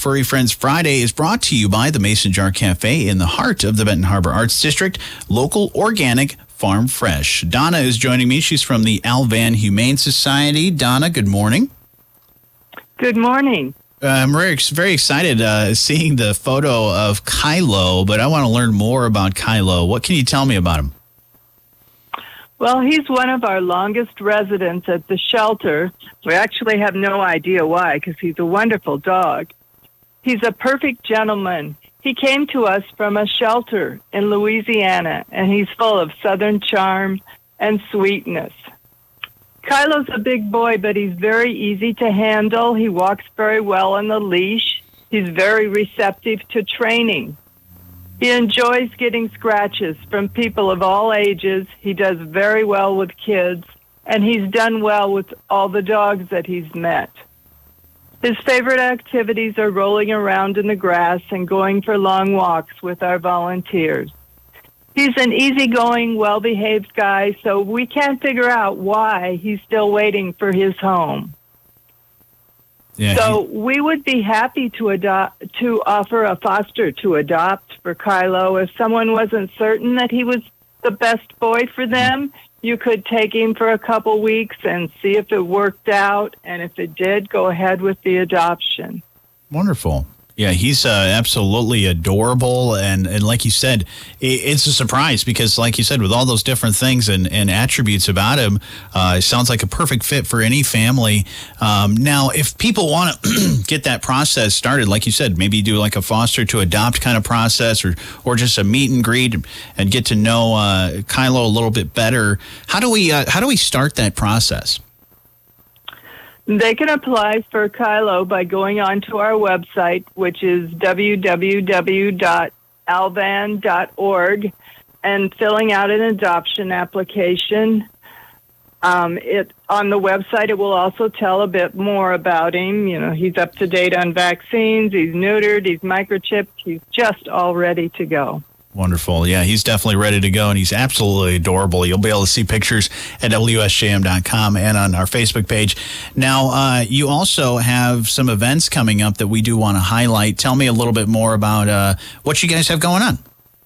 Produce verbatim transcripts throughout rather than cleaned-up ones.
Furry Friends Friday is brought to you by the Mason Jar Cafe in the heart of the Benton Harbor Arts District, local, organic, farm fresh. Donna is joining me. She's from the Alvan Humane Society. Donna, good morning. Good morning. Uh, I'm very, very excited uh, seeing the photo of Kylo, but I want to learn more about Kylo. What can you tell me about him? Well, he's one of our longest residents at the shelter. We actually have no idea why, because he's a wonderful dog. He's a perfect gentleman. He came to us from a shelter in Louisiana, and he's full of southern charm and sweetness. Kylo's a big boy, but he's very easy to handle. He walks very well on the leash. He's very receptive to training. He enjoys getting scratches from people of all ages. He does very well with kids, and he's done well with all the dogs that he's met. His favorite activities are rolling around in the grass and going for long walks with our volunteers. He's an easygoing, well-behaved guy, so we can't figure out why he's still waiting for his home. Yeah, so he... we would be happy to adopt, to offer a foster to adopt for Kylo. If someone wasn't certain that he was the best boy for them, you could take him for a couple weeks and see if it worked out. And if it did, go ahead with the adoption. Wonderful. Yeah, he's uh, absolutely adorable. And, and like you said, it, it's a surprise because, like you said, with all those different things and, and attributes about him, uh, it sounds like a perfect fit for any family. Um, now, if people want to get that process started, like you said, maybe do like a foster to adopt kind of process or, or just a meet and greet and get to know uh, Kylo a little bit better, how do we uh, how do we start that process? They can apply for Kylo by going onto our website, which is w w w dot alvan dot org, and filling out an adoption application. Um, it on the website, it will also tell a bit more about him. You know, he's up to date on vaccines, he's neutered, he's microchipped, he's just all ready to go. Wonderful. Yeah, he's definitely ready to go, and he's absolutely adorable. You'll be able to see pictures at W S J M dot com and on our Facebook page. Now, uh, you also have some events coming up that we do want to highlight. Tell me a little bit more about uh, what you guys have going on.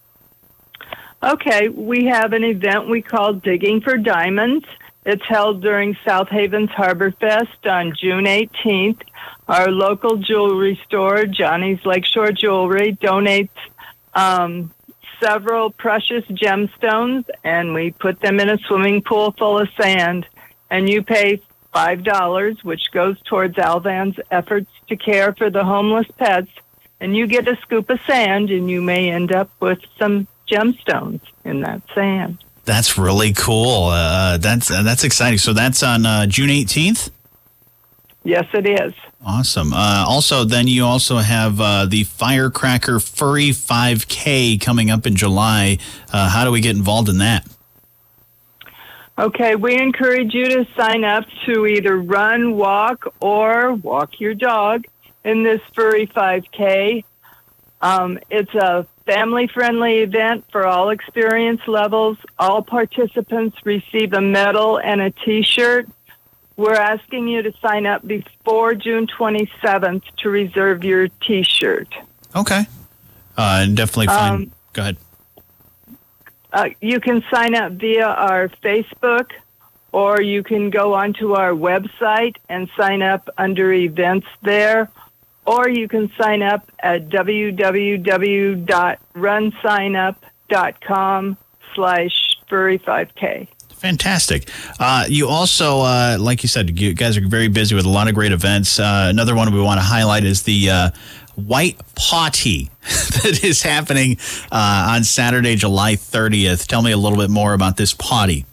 Okay, we have an event we call Digging for Diamonds. It's held during South Haven's Harbor Fest on June eighteenth. Our local jewelry store, Johnny's Lakeshore Jewelry, donates um, several precious gemstones, and we put them in a swimming pool full of sand. And you pay five dollars, which goes towards Alvan's efforts to care for the homeless pets. And you get a scoop of sand, and you may end up with some gemstones in that sand. That's really cool. Uh, that's uh, that's exciting. So that's on uh, June eighteenth? Yes, it is. Awesome. Uh, also, then you also have uh, the Firecracker Furry five K coming up in July. Uh, how do we get involved in that? Okay, we encourage you to sign up to either run, walk, or walk your dog in this Furry five K. Um, it's a family-friendly event for all experience levels. All participants receive a medal and a T-shirt. We're asking you to sign up before June twenty-seventh to reserve your T-shirt. Okay. Uh, and definitely find... Um, Go ahead. Uh, you can sign up via our Facebook, or you can go onto our website and sign up under events there, or you can sign up at w w w dot run sign up dot com slash furry five K. Fantastic. Uh, you also, uh, like you said, you guys are very busy with a lot of great events. Uh, another one we want to highlight is the uh, White Potty that is happening uh, on Saturday, July thirtieth. Tell me a little bit more about this potty.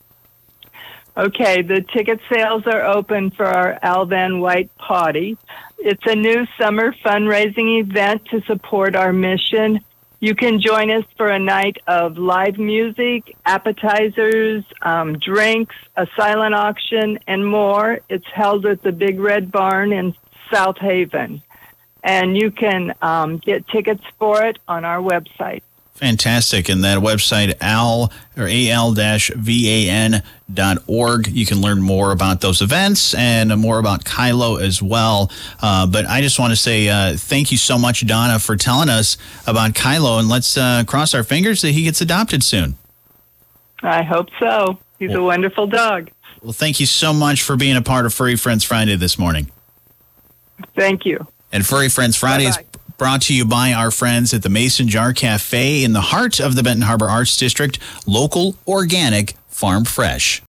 Okay, the ticket sales are open for our Alvan White Potty. It's a new summer fundraising event to support our mission. You can join us for a night of live music, appetizers, um, drinks, a silent auction, and more. It's held at the Big Red Barn in South Haven. And you can um, get tickets for it on our website. Fantastic. And that website, al or al-van dot org. You can learn more about those events and more about Kylo as well. Uh, but I just want to say uh, thank you so much, Donna, for telling us about Kylo. And let's uh, cross our fingers that he gets adopted soon. I hope so. He's well, a wonderful dog. Well, thank you so much for being a part of Furry Friends Friday this morning. Thank you. And Furry Friends Friday is brought to you by our friends at the Mason Jar Cafe in the heart of the Benton Harbor Arts District. Local, organic, farm fresh.